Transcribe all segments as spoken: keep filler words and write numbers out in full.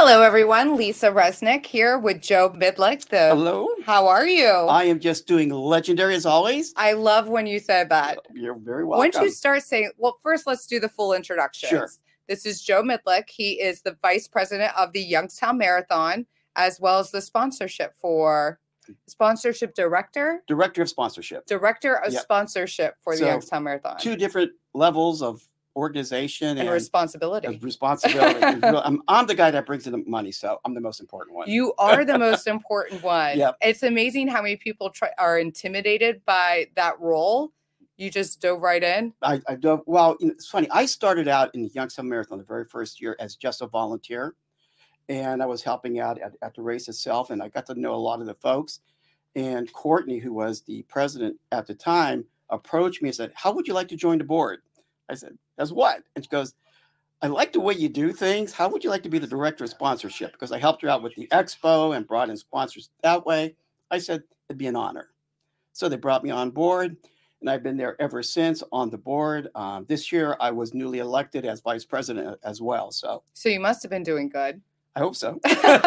Hello, everyone. Lisa Resnick here with Joe Midlick. The Hello. How are you? I am just doing legendary as always. I love when you said that. You're very welcome. Once you start saying, well, first let's do the full introductions. Sure. This is Joe Midlick. He is the vice president of the Youngstown Marathon, as well as the sponsorship for sponsorship director, Director of sponsorship. director of Yep. sponsorship for So, the Youngstown Marathon. Two different levels of organization and and, responsibility. of responsibility. It's real- I'm, I'm the guy that brings in the money, so I'm the most important one. You are the most important one. Yep. It's amazing how many people try, are intimidated by that role. You just dove right in. I, I do. Well, you know, it's funny. I started out in the Youngstown Marathon the very first year as just a volunteer, and I was helping out at, at the race itself, and I got to know a lot of the folks. And Courtney, who was the president at the time, approached me and said, "How would you like to join the board?" I said, "As what?" And she goes, "I like the way you do things. How would you like to be the director of sponsorship?" Because I helped her out with the expo and brought in sponsors that way. I said, it'd be an honor. So they brought me on board, and I've been there ever since on the board. Um, this year, I was newly elected as vice president as well. So, so you must have been doing good. I hope so.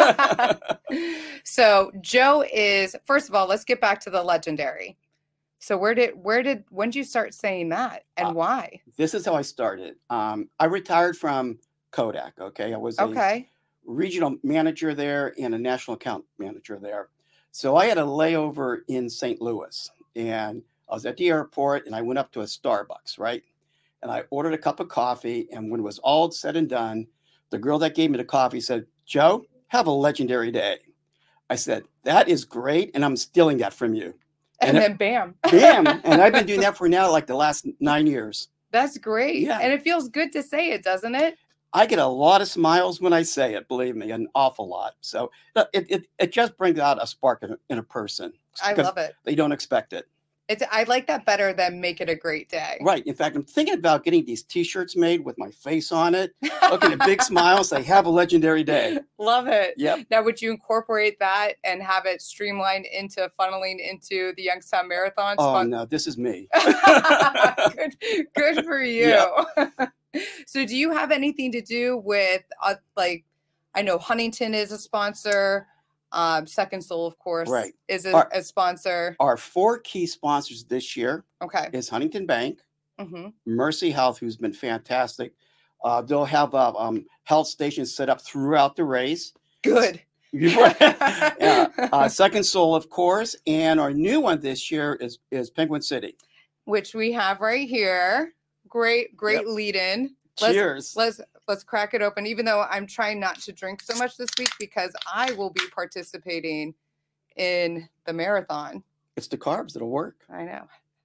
So Joe is, first of all, let's get back to the legendary. So where did, where did, when did you start saying that and uh, why? This is how I started. Um, I retired from Kodak. Okay. I was a Okay. regional manager there and a national account manager there. So I had a layover in Saint Louis, and I was at the airport, and I went up to a Starbucks, right? And I ordered a cup of coffee. And when it was all said and done, the girl that gave me the coffee said, "Joe, have a legendary day." I said, "That is great. And I'm stealing that from you." And, And then bam. Bam. And I've been doing that for now like the last nine years. That's great. Yeah. And it feels good to say it, doesn't it? I get a lot of smiles when I say it, believe me, an awful lot. So it, it, it just brings out a spark in a, in a person. I because love it. They don't expect it. It's, I like that better than make it a great day. Right. In fact, I'm thinking about getting these T-shirts made with my face on it. Look at a big smile, say, "Have a legendary day." Love it. Yep. Now, would you incorporate that and have it streamlined into funneling into the Youngstown Marathon? Oh, Spon- no, this is me. good, good for you. Yep. So do you have anything to do with, uh, like, I know Huntington is a sponsor. Um, Second Soul, of course, Right. is a, Our- a sponsor. Our four key sponsors this year Okay. is Huntington Bank, hmm Mercy Health, who's been fantastic. Uh, they'll have uh, um, health stations set up throughout the race. Good. yeah. uh, Second Soul, of course, and our new one this year is is Penguin City. Which we have right here. Great, great Yep. lead in. Let's, Cheers. Let's let's crack it open. Even though I'm trying not to drink so much this week because I will be participating in the marathon. It's the carbs that'll work. I know.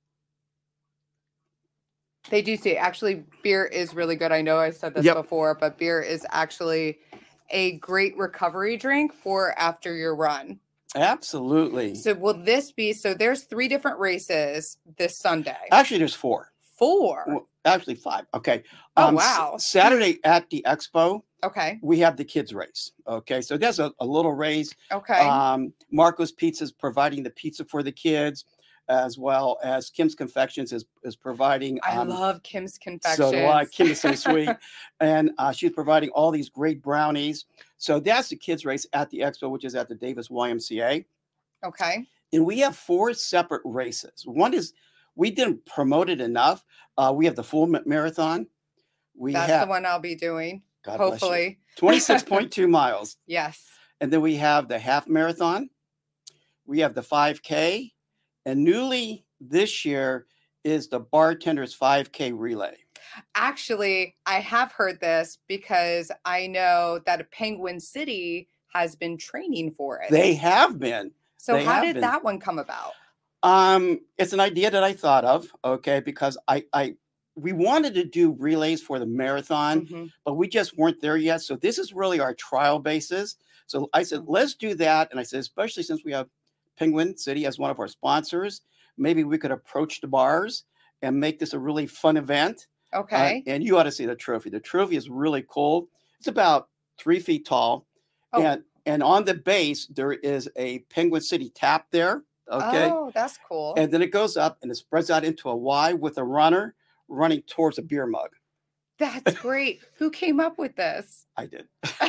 They do say actually beer is really good. I know I said this Yep. before, but beer is actually a great recovery drink for after your run. Absolutely. So will this be, so there's three different races this Sunday. Actually, there's four. Four. Well, actually, five. Okay. Oh, Um, wow. S- Saturday at the expo, Okay. we have the kids race. Okay. So there's a, a little race. Okay. Um, Marco's Pizza is providing the pizza for the kids, as well as Kim's Confections is, is providing. I um, love Kim's Confections. So do I. Kim is so sweet. And uh, she's providing all these great brownies. So that's the kids race at the expo, which is at the Davis Y M C A. Okay. And we have four separate races. One is, we didn't promote it enough. Uh, we have the full ma- marathon. We That's have, the one I'll be doing. God bless you, Hopefully. twenty-six point two miles. Yes. And then we have the half marathon. We have the five K. And newly this year is the bartender's five K relay. Actually, I have heard this because I know that Penguin City has been training for it. They have been. so they how have did been. that one come about? Um, it's an idea that I thought of, okay, because I, I we wanted to do relays for the marathon, Mhm. but we just weren't there yet. So this is really our trial basis. So I said, let's do that. And I said, especially since we have Penguin City as one of our sponsors, maybe we could approach the bars and make this a really fun event. Uh, Okay. and you ought to see the trophy. The trophy is really cool. It's about three feet tall. Oh. And and on the base, there is a Penguin City tap there. Okay. Oh, that's cool. And then it goes up and it spreads out into a Y with a runner running towards a beer mug. That's great. Who came up with this? I did.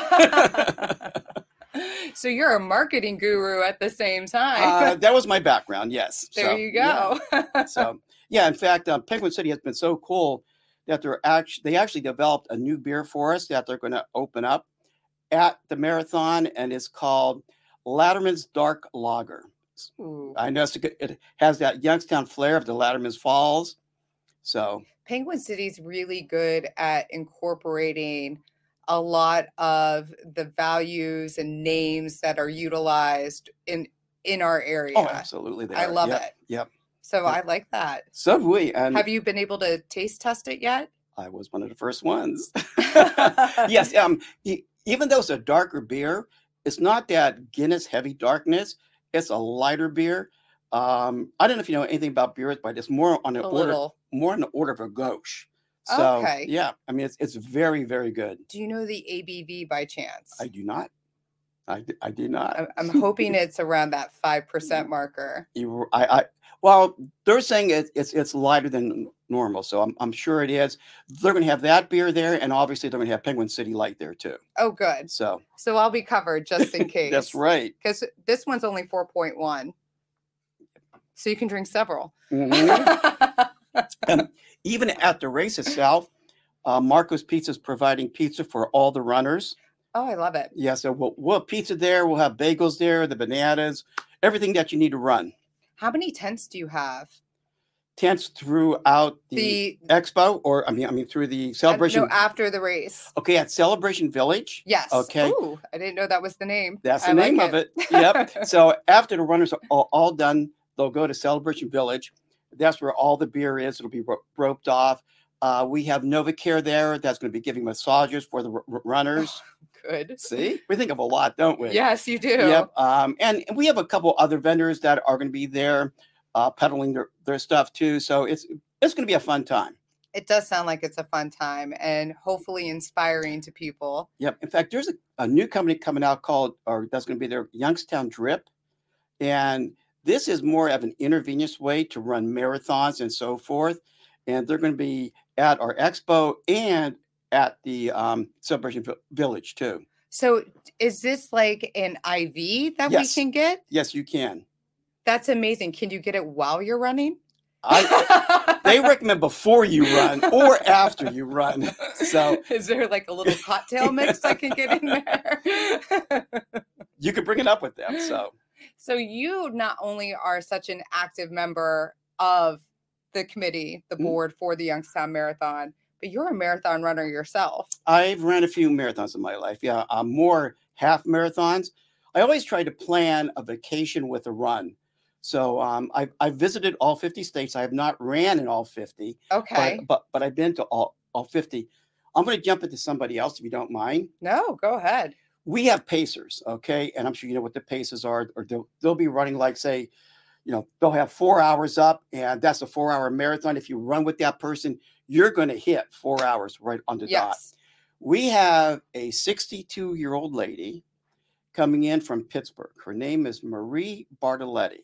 So you're a marketing guru at the same time. uh, that was my background. Yes. There so, you go. Yeah. So yeah, in fact, um, Penguin City has been so cool that they're actually they actually developed a new beer for us that they're going to open up at the marathon, and it's called Latterman's Dark Lager. Ooh. I know it's a good, it has that Youngstown flair of the Latterman's Falls. So Penguin City's really good at incorporating a lot of the values and names that are utilized in in our area. oh, absolutely, they I are. love Yep, it. Yep. So Yep. I like that. So do we. And Have you been able to taste test it yet? I was one of the first ones. Yes. Um. e- Even though it's a darker beer, it's not that Guinness heavy darkness. It's a lighter beer. Um. I don't know if you know anything about beers, but it's more on the A order, little. more on the order of a gauche. So Okay. yeah, I mean it's it's very very good. Do you know the A B V by chance? I do not. I, d- I do not. I'm, I'm hoping it's around that five percent marker. You, I, I, well, they're saying it, it's it's lighter than normal, so I'm I'm sure it is. They're going to have that beer there, and obviously they're going to have Penguin City Light there too. Oh, good. So So I'll be covered just in case. that's right. Because this one's only four point one. So you can drink several. Mhm. And even at the race itself, uh, Marco's Pizza is providing pizza for all the runners. Oh, I love it. Yeah, so we'll, we'll have pizza there. We'll have bagels there, the bananas, everything that you need to run. How many tents do you have? Tents throughout the, The expo, or I mean, I mean through the uh, celebration. no, after the race. Okay, at Celebration Village. Yes. Okay. Ooh, I didn't know that was the name. That's the I name like of it. Yep. So after the runners are all, all done, they'll go to Celebration Village. That's where all the beer is. It'll be ro- roped off. Uh, we have NovaCare there. That's going to be giving massages for the r- r- runners. Good. See, we think of a lot, don't we? Yes, you do. Yep. Um, and we have a couple other vendors that are going to be there, uh, peddling their, their stuff too. So it's it's going to be a fun time. It does sound like it's a fun time and hopefully inspiring to people. Yep. In fact, there's a, a new company coming out called, or that's going to be their Youngstown Drip, and this is more of an intravenous way to run marathons and so forth. And they're going to be at our expo and at the um, Celebration Vi- Village too. So is this like an I V that Yes. we can get? Yes, you can. That's amazing. Can you get it while you're running? I, they recommend before you run or after you run. So is there like a little cocktail mix I can get in there? you could bring it up with them. So So you not only are such an active member of the committee, the Mhm. board for the Youngstown Marathon, but you're a marathon runner yourself. I've ran a few marathons in my life. Yeah, uh, more half marathons. I always try to plan a vacation with a run. So um, I've, I've visited all fifty states. I have not ran in all fifty, Okay. but, but but I've been to all, all fifty. I'm going to jump into somebody else if you don't mind. No, go ahead. We have pacers, okay? And I'm sure you know what the paces are, or they'll, they'll be running like, say, you know, they'll have four hours up, and that's a four-hour marathon. If you run with that person, you're going to hit four hours right on the dot. Yes. We have a sixty-two-year-old lady coming in from Pittsburgh. Her name is Marie Bartoletti.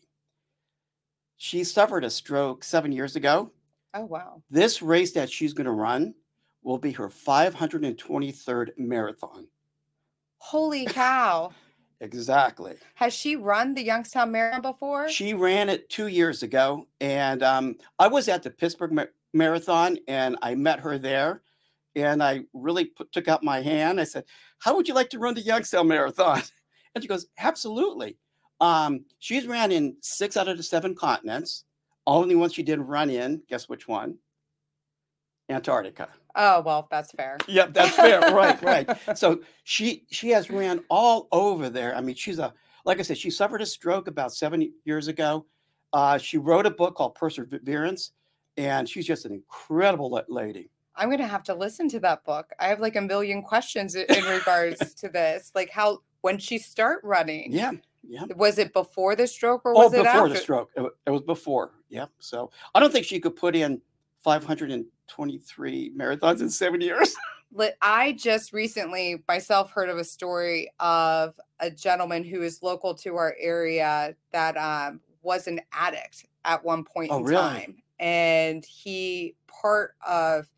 She suffered a stroke seven years ago. Oh, wow. This race that she's going to run will be her five hundred twenty-third marathon. Holy cow. Exactly. Has she run the Youngstown Marathon before? She ran it two years ago, and um, I was at the Pittsburgh Ma- Marathon, and I met her there, and I really put, took out my hand. I said, "How would you like to run the Youngstown Marathon?" And she goes, "Absolutely." Um, she's ran in six out of the seven continents. Only one she didn't run in. Guess which one? Antarctica. Oh, well, that's fair. Yep, that's fair. Right, right. So she she has ran all over there. I mean, she's a like I said, she suffered a stroke about seven years ago. Uh, she wrote a book called Perseverance, and she's just an incredible la- lady. I'm going to have to listen to that book. I have like a million questions i- in regards to this. Like how, when she start running, Yeah, yeah. was it before the stroke or Oh, was it before after? the stroke. It, wa- it was before. Yeah. So I don't think she could put in five hundred twenty-three marathons in seven years. Li- I just recently myself heard of a story of a gentleman who is local to our area that um, was an addict at one point Oh, in really? time. And he, part of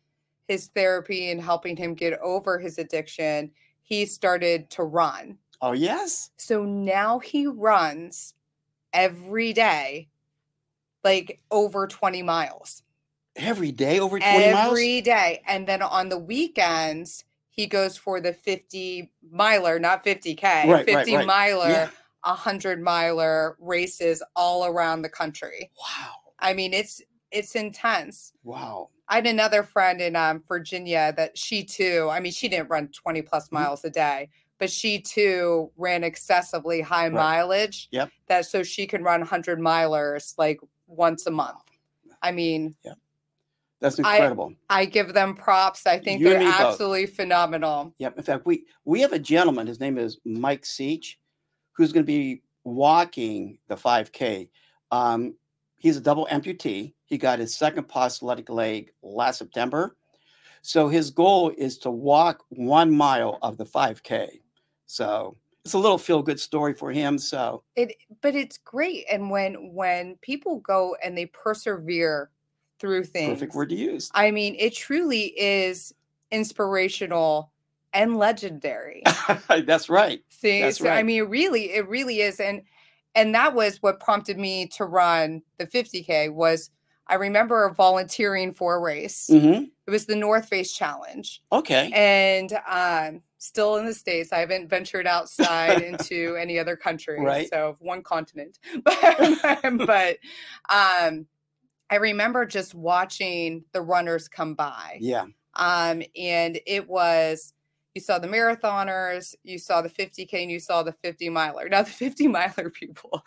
his therapy and helping him get over his addiction, he started to run. Oh, yes. So now he runs every day, like over twenty miles. Every day over twenty miles? Every day. And then on the weekends, he goes for the fifty miler, not fifty K, Right, fifty right, right. miler, Yeah. one hundred miler races all around the country. Wow. I mean, it's it's intense. Wow. I had another friend in um, Virginia that she too, I mean, she didn't run twenty plus miles mm-hmm. a day, but she too ran excessively high right. mileage. Yep. That so she can run one hundred milers like once a month. I mean, yep. That's incredible. I, I give them props. I think you they're absolutely both. Phenomenal. Yep. In fact, we we have a gentleman. His name is Mike Seach, who's going to be walking the five K. Um, he's a double amputee. He got his second prosthetic leg last September. So his goal is to walk one mile of the five K. So it's a little feel-good story for him. So it, but it's great. And when when people go and they persevere through things, perfect word to use. I mean, it truly is inspirational and legendary. That's right. See, That's so, right. I mean, it really, it really is. And and that was what prompted me to run the fifty K. Was I remember volunteering for a race. Mm-hmm. It was the North Face Challenge. Okay. And um, still in the States. I haven't ventured outside into any other country. Right. So one continent. But, but um, I remember just watching the runners come by. Yeah. Um, and it was, you saw the marathoners, you saw the fifty K, and you saw the fifty miler. Now the fifty miler people,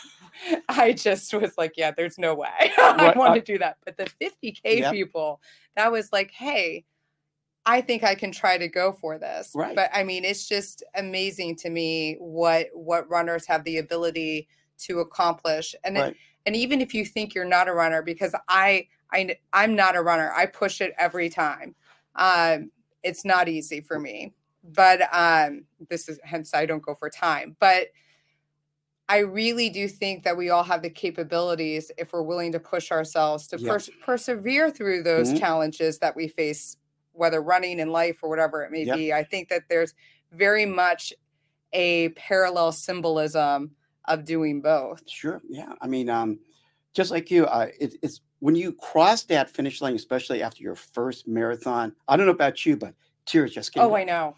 I just was like, yeah, there's no way I Right. want uh, to do that. But the fifty K yep. people, that was like, hey, I think I can try to go for this. Right. But I mean, it's just amazing to me what what runners have the ability to accomplish. And right. it, and even if you think you're not a runner, because I I I'm not a runner, I push it every time. Um, it's not easy for me, but um, this is hence I don't go for time. But I really do think that we all have the capabilities if we're willing to push ourselves to Yeah. pers- persevere through those Mhm. challenges that we face, whether running in life or whatever it may Yep. be. I think that there's very much a parallel symbolism of doing both. Sure. Yeah. I mean, um, just like you, uh, it, it's when you cross that finish line, especially after your first marathon. I don't know about you, but tears just came. Oh, I know.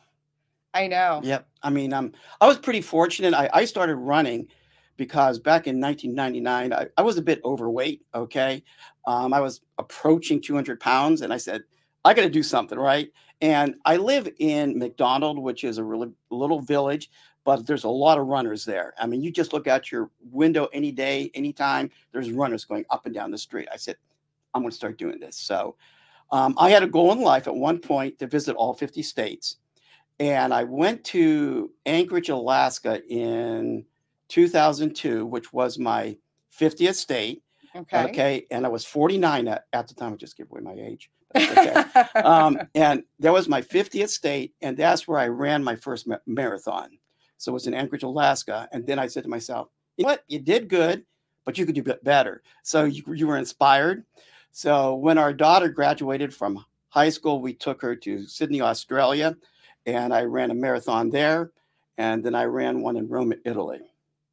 I know. Yep. I mean, um, I was pretty fortunate. I, I started running because back in nineteen ninety-nine, I, I was a bit overweight. Okay. Um, I was approaching two hundred pounds, and I said, I got to do something, right? And I live in McDonald, which is a really little village, but there's a lot of runners there. I mean, you just look out your window any day, anytime, there's runners going up and down the street. I said, I'm going to start doing this. So um, I had a goal in life at one point to visit all fifty states. And I went to Anchorage, Alaska in two thousand two, which was my fiftieth state. Okay. Okay. And I was forty-nine at, at the time. I just gave away my age. Okay. um, and that was my fiftieth state. And that's where I ran my first ma- marathon. So it was in Anchorage, Alaska. And then I said to myself, you know what? You did good, but you could do better. So you, you were inspired. So when our daughter graduated from high school, we took her to Sydney, Australia. And I ran a marathon there. And then I ran one in Rome, Italy.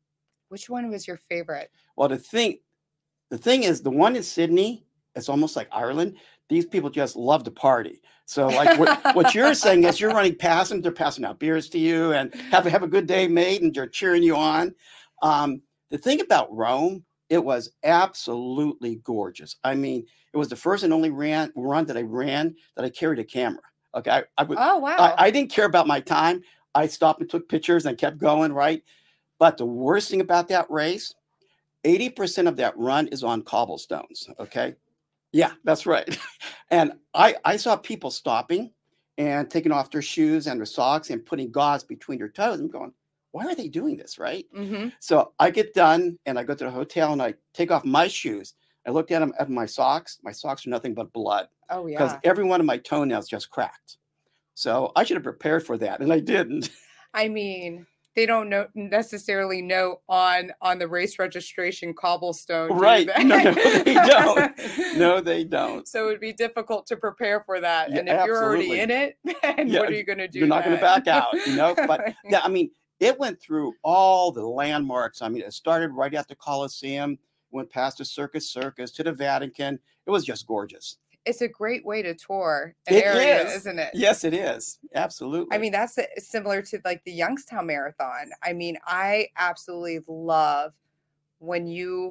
Which one was your favorite? Well, the thing, the thing is, the one in Sydney, it's almost like Ireland. These people just love to party. So like what, what you're saying is you're running past them, they're passing out beers to you and have, have a good day, mate, and they're cheering you on. Um, the thing about Rome, it was absolutely gorgeous. I mean, it was the first and only ran, run that I ran that I carried a camera. Okay. I, I, would, oh, wow. I, I didn't care about my time. I stopped and took pictures and kept going, right? But the worst thing about that race, eighty percent of that run is on cobblestones. Okay. Yeah, that's right. And I, I saw people stopping and taking off their shoes and their socks and putting gauze between their toes. I'm going, why are they doing this? Right. Mm-hmm. So I get done and I go to the hotel and I take off my shoes. I looked at them at my socks. My socks are nothing but blood. Oh, yeah. Because every one of my toenails just cracked. So I should have prepared for that. And I didn't. I mean, they don't know necessarily know on on the race registration cobblestone. Right. No, no, they don't. No, they don't. So it would be difficult to prepare for that. Yeah, and if you're already absolutely. in it, then Yeah, what are you going to do? You're not going to then? back out, you know. But yeah, I mean, it went through all the landmarks. I mean, it started right at the Coliseum, went past the Circus Circus to the Vatican. It was just gorgeous. It's a great way to tour an It area, is. isn't it? Yes, it is. Absolutely. I mean, that's a- similar to like the Youngstown Marathon. I mean, I absolutely love when you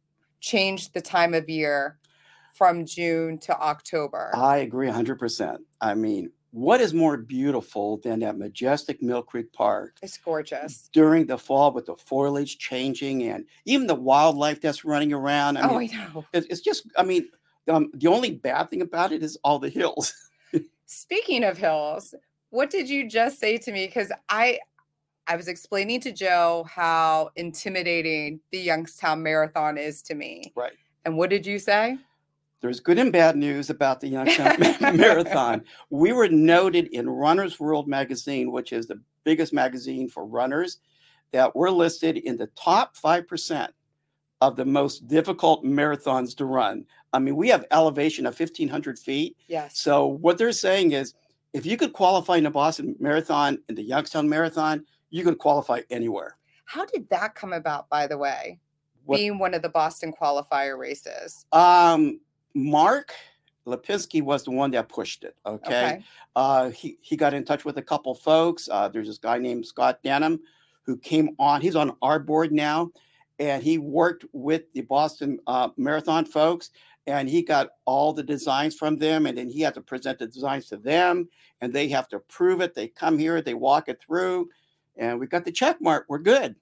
change the time of year from June to October. I agree one hundred percent. I mean, what is more beautiful than that majestic Mill Creek Park It's gorgeous. during the fall with the foliage changing and even the wildlife that's running around? I Oh, mean, I know. it- it's just, I mean, um, the only bad thing about it is all the hills. Speaking of hills, what did you just say to me? Because I I was explaining to Joe how intimidating the Youngstown Marathon is to me. Right. And what did you say? There's good and bad news about the Youngstown Marathon. We were noted in Runner's World magazine, which is the biggest magazine for runners, that we're listed in the top five percent of the most difficult marathons to run. I mean, we have elevation of fifteen hundred feet. Yes. So what they're saying is, if you could qualify in the Boston Marathon and the Youngstown Marathon, you could qualify anywhere. How did that come about, by the way? What- Being one of the Boston qualifier races. Um, Mark Lipinski was the one that pushed it. Okay. Okay. Uh, he, he got in touch with a couple folks. Uh, there's this guy named Scott Denham who came on. He's on our board now. And he worked with the Boston uh, Marathon folks. And he got all the designs from them. And then he had to present the designs to them. And they have to approve it. They come here, they walk it through. And we got the check mark. We're good.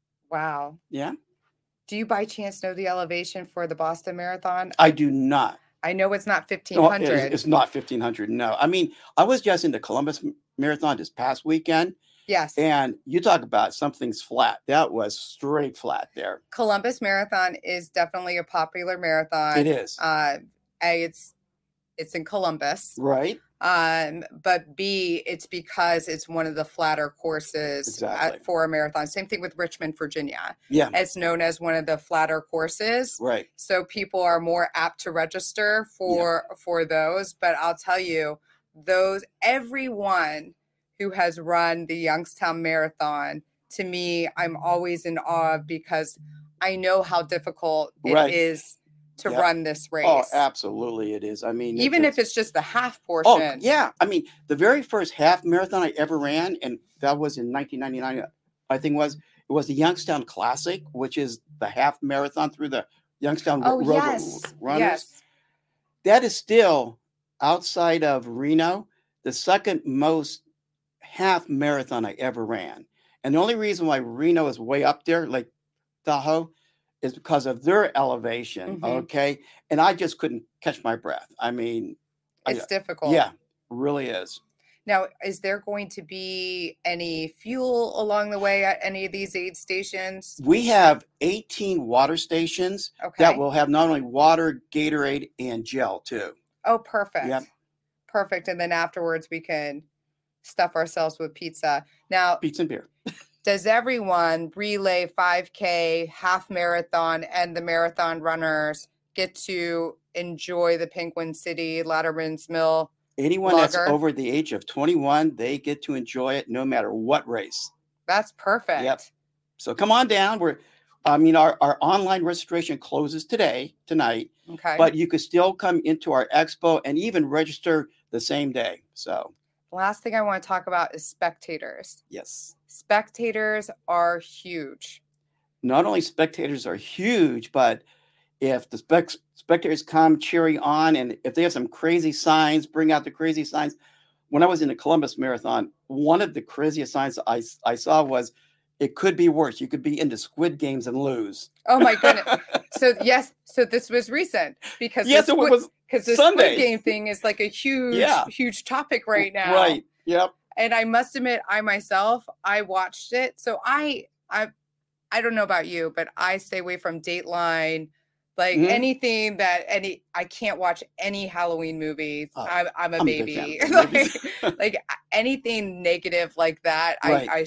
Wow. Yeah. Do you by chance know the elevation for the Boston Marathon? I do not. I know it's not fifteen No, hundred. it's, it's not fifteen hundred. No. I mean, I was just in the Columbus Marathon this past weekend. Yes. And you talk about something's flat. That was straight flat there. Columbus Marathon is definitely a popular marathon. It is. Uh, A, it's it's in Columbus. Right. Um, but B, it's because it's one of the flatter courses Exactly. at, for a marathon. Same thing with Richmond, Virginia. Yeah. It's known as one of the flatter courses. Right. So people are more apt to register for for those. But I'll tell you, those everyone who has run the Youngstown Marathon, to me, I'm always in awe of because I know how difficult it Right. is to Yep. run this race. Oh, absolutely it is. I mean, Even it's, if it's just the half portion. oh, yeah. I mean, the very first half marathon I ever ran, and that was in nineteen ninety-nine, I think was, it was the Youngstown Classic, which is the half marathon through the Youngstown Oh, Road yes. Runners. Yes. That is still, outside of Reno, the second most half marathon I ever ran. And the only reason why Reno is way up there, like Tahoe, is because of their elevation. Mhm. Okay. And I just couldn't catch my breath. I mean, I- It's difficult. yeah, really is. Now, is there going to be any fuel along the way at any of these aid stations? We have eighteen water stations Okay. that will have not only water, Gatorade, and gel too. Oh, perfect. Yep. Perfect. And then afterwards we can stuff ourselves with pizza. Now, Pizza and beer. does everyone relay five K, half marathon, and the marathon runners get to enjoy the Penguin City, Latterman's Mill? Anyone that's Lager? over the age of twenty-one, they get to enjoy it no matter what race. That's perfect. Yep. So come on down. We're, I mean, our, our online registration closes today, tonight, Okay. but you could still come into our expo and even register the same day. So, Last thing I want to talk about is spectators. yes, Spectators are huge. not only spectators are huge, but if the spec- spectators come cheering on and if they have some crazy signs, bring out the crazy signs. When I was in the Columbus Marathon, one of the craziest signs I, I saw was, it could be worse. You could be into Squid Games and lose. Oh my goodness. So yes, so this was recent because Yes, the it Squid, was because the Sunday. Squid Game thing is like a huge, Yeah. huge topic right now. Right. Yep. And I must admit, I myself, I watched it. So I, I, I don't know about you, but I stay away from Dateline, like Mhm. anything that any. I can't watch any Halloween movies. Oh, I'm, I'm a I'm a big baby. fan of like, movies. like anything negative like that, Right. I, I, str-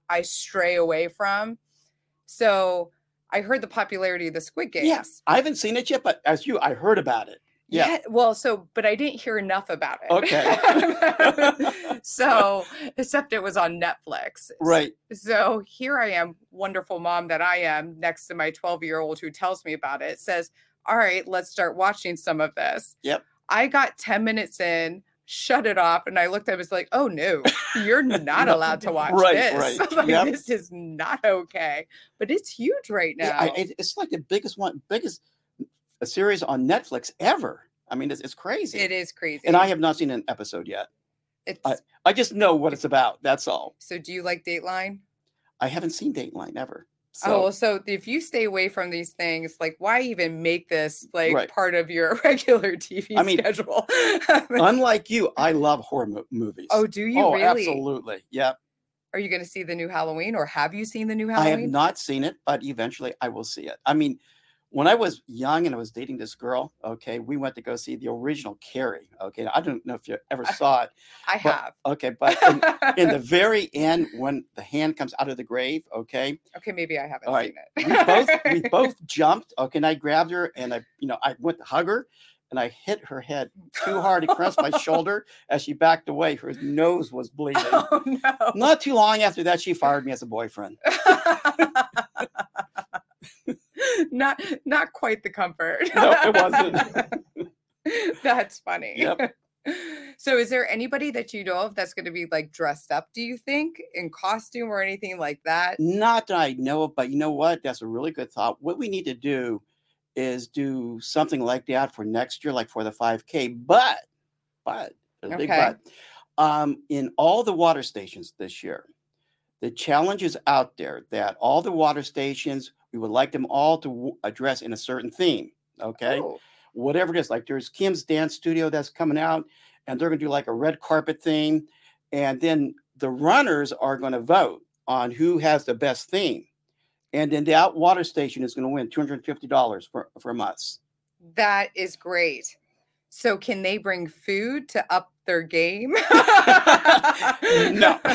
I stray away from. So I heard the popularity of the Squid Games. Yes, I haven't seen it yet, but as you, I heard about it. Yeah. Yeah, well, so but I didn't hear enough about it. Okay. So, except it was on Netflix. Right. So here I am, wonderful mom that I am, next to my twelve-year-old who tells me about it, says, all right, let's start watching some of this. Yep. I got ten minutes in, shut it off, and I looked at it, was like, oh no, you're not No, allowed to watch right, this. right. Like, Yep. this is not okay. But it's huge right now. Yeah, I, it- it's like the biggest one, biggest a series on Netflix ever. I mean, it's, it's crazy. It is crazy. And I have not seen an episode yet. It's I, I just know what it's about. That's all. so do you like Dateline? I haven't seen Dateline ever. Oh, So, well, so if you stay away from these things, like why even make this like Right. part of your regular T V I mean, schedule? unlike you, I love horror mo- movies. Oh, do you oh, really? absolutely. Yeah. Are you going to see the new Halloween, or have you seen the new I have Halloween? not seen it, but eventually I will see it. I mean, when I was young and I was dating this girl, okay, we went to go see the original Carrie. Okay, I don't know if you ever saw it. I but- have. Okay, but in, in the very end, when the hand comes out of the grave, okay, Okay, maybe I haven't all right, seen we it. both we both jumped. Okay, and I grabbed her and I, you know, I went to hug her, and I hit her head too hard across my shoulder as she backed away. Her nose was bleeding. Oh no. Not too long after that, she fired me as a boyfriend. not not quite the comfort. No, it wasn't. That's funny. Yep. So is there anybody that you know of that's going to be like dressed up, do you think, in costume or anything like that? Not that I know of, but you know what? That's a really good thought. What we need to do is do something like that for next year, like for the five K. But, but, there's a big Okay. but. Um, in all the water stations this year, the challenge is out there that all the water stations, we would like them all to w- address in a certain theme. Okay. Oh, Whatever it is, like there's Kim's Dance Studio that's coming out, and they're going to do like a red carpet theme. And then the runners are going to vote on who has the best theme. And then the out water station is going to win two hundred fifty dollars for, from us. that is great. So can they bring food to up their game? No.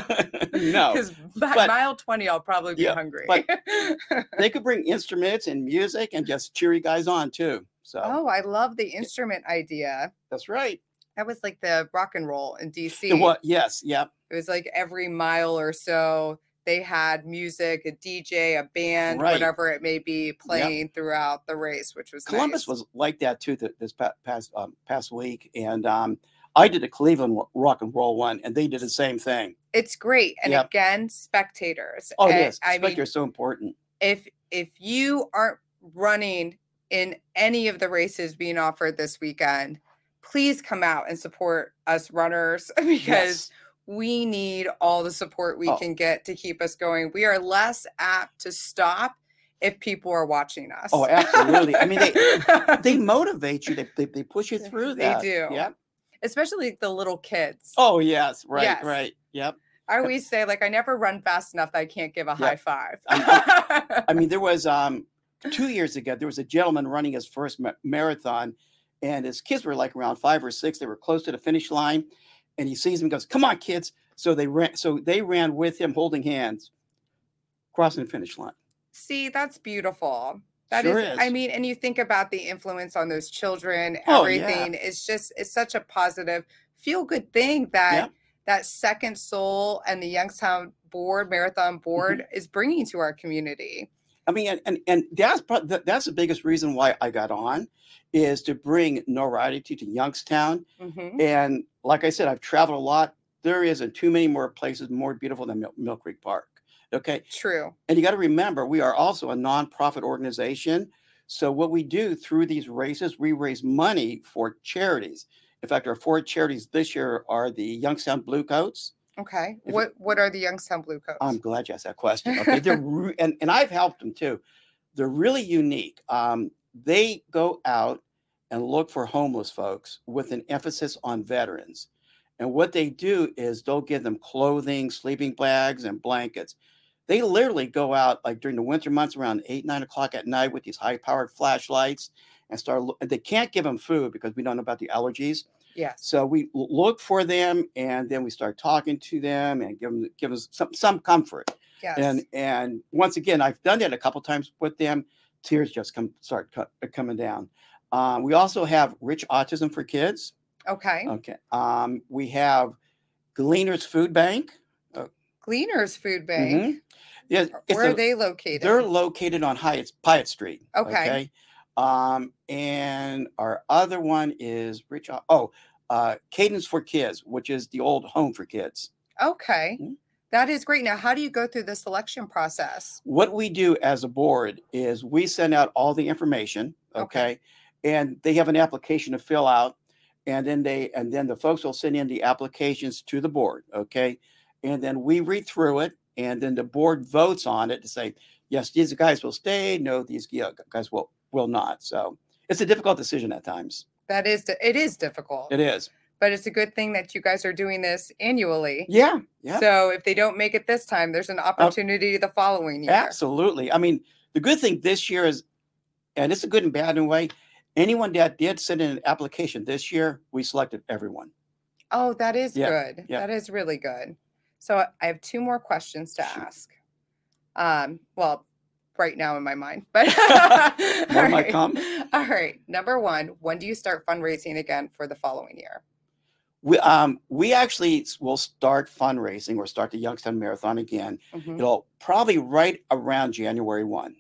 No. Because by But- mile twenty, I'll probably be Yeah, hungry. but- They could bring instruments and music and just cheer you guys on too. So oh, I love the instrument idea. that's right. That was like the rock and roll in D C. It wa- yes, yeah. It was like every mile or so, they had music, a D J, a band, Right. whatever it may be, playing throughout the race, which was Columbus nice. was like that too th- this pa- past um, past week, and um, I did a Cleveland wa- rock and roll one, and they did the same thing. It's great, and Yep. again, spectators. Oh And, yes, I spectators mean, are so important. if if you aren't running in any of the races being offered this weekend, please come out and support us runners because Yes. we need all the support we Oh. can get to keep us going. We are less apt to stop if people are watching us. Oh, absolutely. I mean, they they motivate you. They they, they push you through They that. do. Yep. Especially the little kids. Oh yes. Right. Yes. Right. Yep. I always say, like, I never run fast enough that I can't give a high five. I mean, there was um two years ago, there was a gentleman running his first ma- marathon, and his kids were like around five or six. They were close to the finish line, and he sees them and goes, "Come on, kids!" So they ran. So they ran with him, holding hands, crossing the finish line. See, that's beautiful. That is, Sure I is. mean, and you think about the influence on those children, Oh, yeah. everything. It's just, it's such a positive, feel good thing that Yeah. that Second Soul and the Youngstown board, marathon board, Mm-hmm. is bringing to our community. I mean, and and, and that's pro- th- that's the biggest reason why I got on, is to bring notoriety to Youngstown. Mhm. And like I said, I've traveled a lot. There isn't too many more places more beautiful than Mil- Mill Creek Park. Okay. True. And you got to remember, we are also a nonprofit organization. So what we do through these races, we raise money for charities. In fact, our four charities this year are the Youngstown Bluecoats. Okay. If- What What are the Youngstown Blue Coats? I'm glad you asked that question. Okay, they're re- and and I've helped them too. They're really unique. Um, they go out and look for homeless folks with an emphasis on veterans. And what they do is they'll give them clothing, sleeping bags, and blankets. They literally go out like during the winter months around eight, nine o'clock at night with these high-powered flashlights and start. lo- They can't give them food because we don't know about the allergies. Yes. So we l- look for them, and then we start talking to them and give them give us some some comfort. Yes. And and once again, I've done that a couple times with them. Tears just come start co- coming down. Um, we also have Rich Autism for Kids. Okay. Okay. Um, we have Gleaners Food Bank. Uh, Gleaners Food Bank. mhm. Yeah, it's Where a- are they located? They're located on Hyatt Hyatt Street. Okay. Um, and our other one is Rich. Au- Oh, uh, Cadence for Kids, which is the old home for kids. Okay. Mhm. That is great. Now, how do you go through the selection process? What we do as a board is we send out all the information. Okay. Okay. And they have an application to fill out, and then they and then the folks will send in the applications to the board. Okay. And then we read through it, and then the board votes on it to say, yes, these guys will stay. No, these yeah, guys will will not. So it's a difficult decision at times. That is, it is difficult, It is. but it's a good thing that you guys are doing this annually. Yeah. Yeah. So if they don't make it this time, there's an opportunity the following year. Absolutely. I mean, the good thing this year is, and it's a good and bad in a way, anyone that did send in an application this year, we selected everyone. Oh, that is Yeah, good. yeah. That is really good. So I- I have two more questions to Sure. ask. Um, well, right now in my mind, but More all might right. come. All right. Number one, when do you start fundraising again for the following year? We um we actually s- will start fundraising or start the Youngstown Marathon again. Mhm. It'll probably right around January first.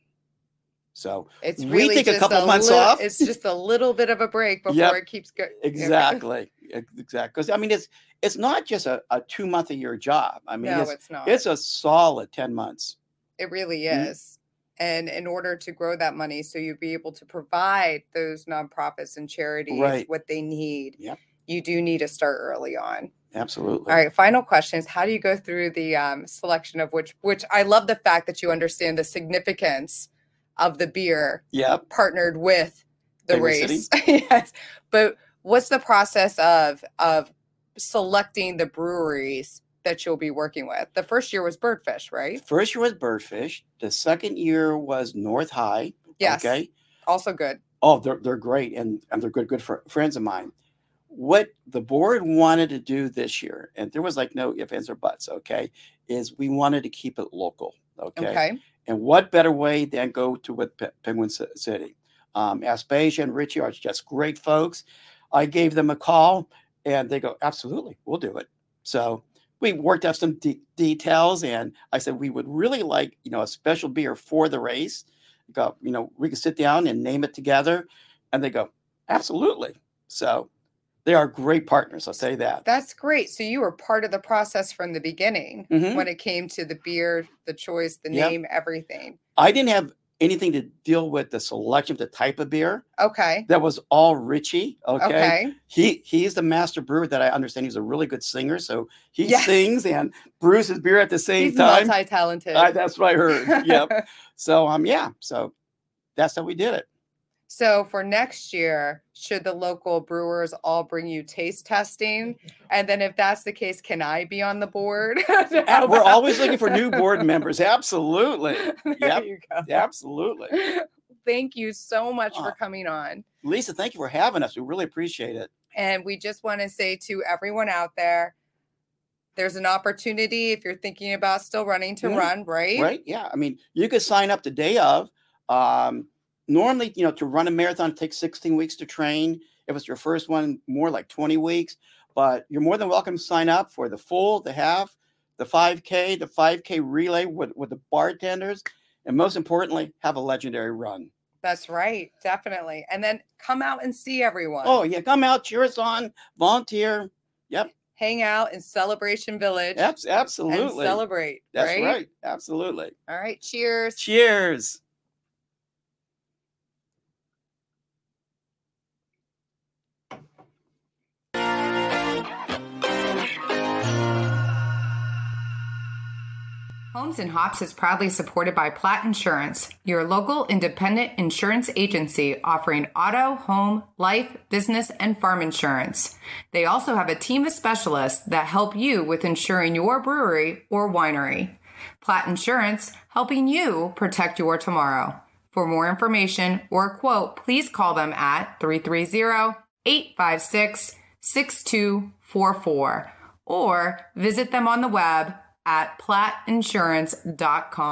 So It's we really take a just couple months lit- off. It's just a little bit of a break before Yep. it keeps going. exactly, exactly. Because I mean, it's it's not just a, a two month a year job. I mean, No, it's it's not. it's a solid ten months. It really Mhm. is. And in order to grow that money, so you'll be able to provide those nonprofits and charities Right. what they need, Yep. you do need to start early on. Absolutely. All right, final question is, how do you go through the um, selection of which, which I love the fact that you understand the significance of the beer Yep. partnered with the Penguin race. Yes. But what's the process of of selecting the breweries that you'll be working with? The first year was Birdfish, right? First year was Birdfish. The second year was North High. Yes. Okay. Also good. Oh, they're they're great, and and they're good good fr- friends of mine. What the board wanted to do this year, and there was like no ifs, ands, or buts. Okay, is we wanted to keep it local. Okay. Okay. And what better way than go to with Pe- Penguin Ci- City? Um, Aspasia and Richie are just great folks. I gave them a call, and they go, absolutely, we'll do it. So we worked out some de- details, and I said we would really like, you know, a special beer for the race. Go, you know, we could sit down and name it together, and they go, absolutely. So they are great partners. I'll tell you that. That's great. So you were part of the process from the beginning Mhm. when it came to the beer, the choice, the Yep. name, everything. I didn't have anything to deal with the selection of the type of beer. Okay. That was all Richie. Okay. Okay. He he's the master brewer that I understand. He's a really good singer. So he Yes. sings and brews his beer at the same He's time. multi-talented. I, that's what I heard. Yep. So um yeah. So that's how we did it. So for next year, should the local brewers all bring you taste testing? And then if that's the case, can I be on the board? And we're always looking for new board members. Absolutely. There Yep. you go. Absolutely. Thank you so much for Aw. coming on. Lisa, thank you for having us. We really appreciate it. And we just want to say to everyone out there, there's an opportunity if you're thinking about still running to Mhm. run, right? Right? Yeah. I mean, you could sign up the day of. Um, normally, you know, to run a marathon, it takes sixteen weeks to train. If it's your first one, more like twenty weeks. But you're more than welcome to sign up for the full, the half, the five K, the five K relay with, with the bartenders. And most importantly, have a legendary run. That's right. Definitely. And then come out and see everyone. Oh, yeah. Come out, cheer us on, volunteer. Yep. Hang out in Celebration Village Abs- and absolutely. celebrate. That's right? right. Absolutely. All right. Cheers. Cheers. Homes and Hops is proudly supported by Platt Insurance, your local independent insurance agency offering auto, home, life, business, and farm insurance. They also have a team of specialists that help you with insuring your brewery or winery. Platt Insurance, helping you protect your tomorrow. For more information or a quote, please call them at three three zero, eight five six, six two four four or visit them on the web at platt insurance dot com.